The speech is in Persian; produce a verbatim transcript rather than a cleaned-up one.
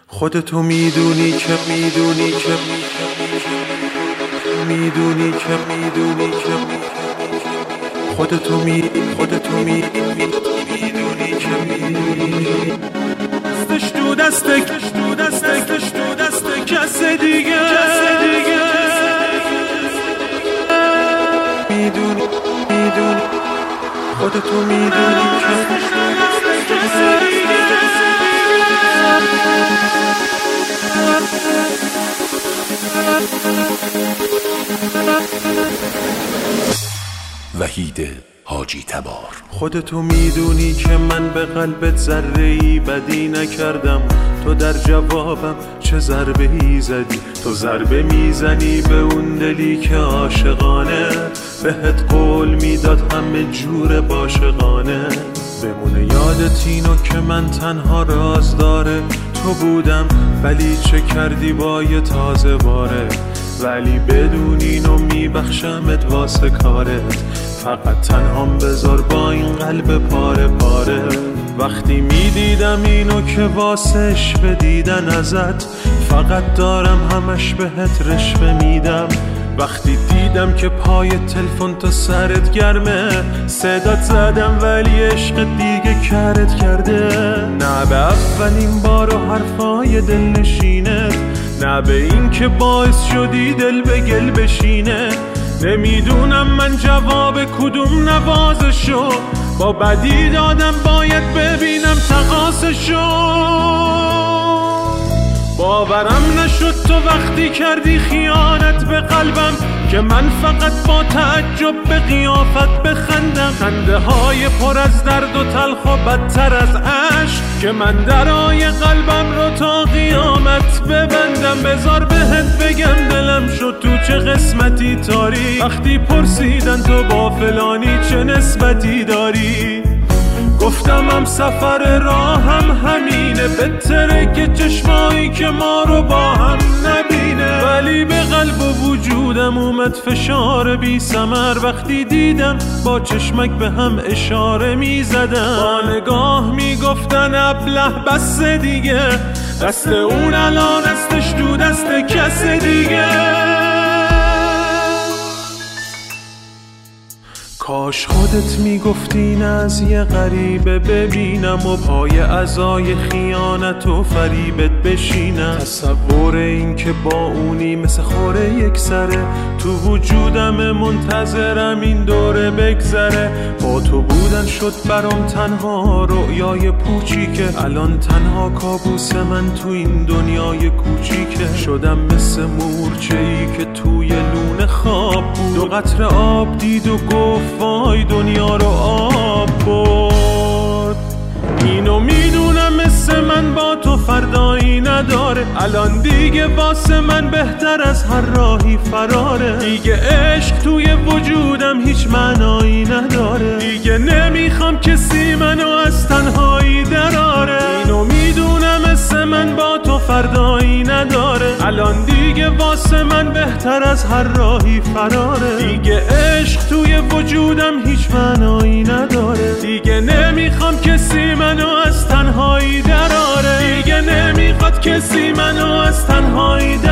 خودتو میدونی که میدونی که میدونی که میدونی که خودتو می خودتو می میدونی که میدونی دستش تو دستک تو دستک تو دست کس دیگه کس دیگه میدونی میدونی خودتو میدونی که کس دیگه وحید حاجی تبار. خودتو میدونی که من به قلبت ذره‌ای بدی نکردم، تو در جوابم چه ضربه ای زدی. تو ضربه میزنی به اون دلی که عاشقانه بهت قول میداد همه جور عاشقانه. بمونه یادت اینو که من تنها راز داره تو بودم، ولی چه کردی با یه تازه باره. ولی بدون اینو میبخشمت واسه کارت، فقط تنهام بذار با این قلب پاره پاره. وقتی میدیدم اینو که واسش بدیدن ازت، فقط دارم همش بهت رشوه میدم. وقتی دیدم که پای تلفن تا سرت گرمه، صدات زدم ولی عشق دیگه کرت کرده. نه به اولین بار و حرفای دل نشینت، نه به این که باعث شدی دل به گل بشینه. نمیدونم من جواب کدوم نوازشو با بدی دادم، باید ببینم تقاصشو. باورم نشد تو وقتی کردی خیانت به قلبم، که من فقط با تعجب به قیافت بخندم. خنده های پر از درد و تلخ و بدتر از عشق، که من درای قلبم رو تا قیامت ببندم. بذار بهت بگم دلم شد تو چه قسمتی تاری، وقتی پرسیدن تو با فلانی چه نسبتی داری. گفتم هم سفر راهم همینه، بهتره که چشمایی که ما رو با هم نبینه. ولی به قلب و وجودم اومد فشار بی ثمر، وقتی دیدم با چشمک به هم اشاره می زدن. با نگاه می گفتن ابله بس دیگه، دست اون الان دستش تو دست کس دیگه. کاش خودت میگفتی نه از یه غریبه ببینم، و پای عزای خیانت و فریبت بشینم. تصور این که با اونی مثل خوره یک سره، تو وجودم منتظرم این دوره بگذره. با تو بودن شد برام تنها رؤیای پوچیکه، الان تنها کابوس من تو این دنیای کوچیکه. شدم مثل مورچه ای که توی لونه خواب بود، دو قطره آب دید و گفت وای دنیا رو آب برد. اینو میدونم مثل من با تو فردایی نداره، الان دیگه واسه من بهتر از هر راهی فراره. دیگه عشق توی وجودم هیچ معنایی نداره، دیگه نمیخوام کسی منو از تنهایی دراره. اینو میدونم مثل من با تو فردایی نداره، الان دیگه واسه من بهتر از هر راهی فراره. دیگه عشق توی وجودم هیچ معنایی نداره، دیگه نمیخوام کسی منو از تنهایی دراره. دیگه نمیخواد کسی منو از تنهایی دراره.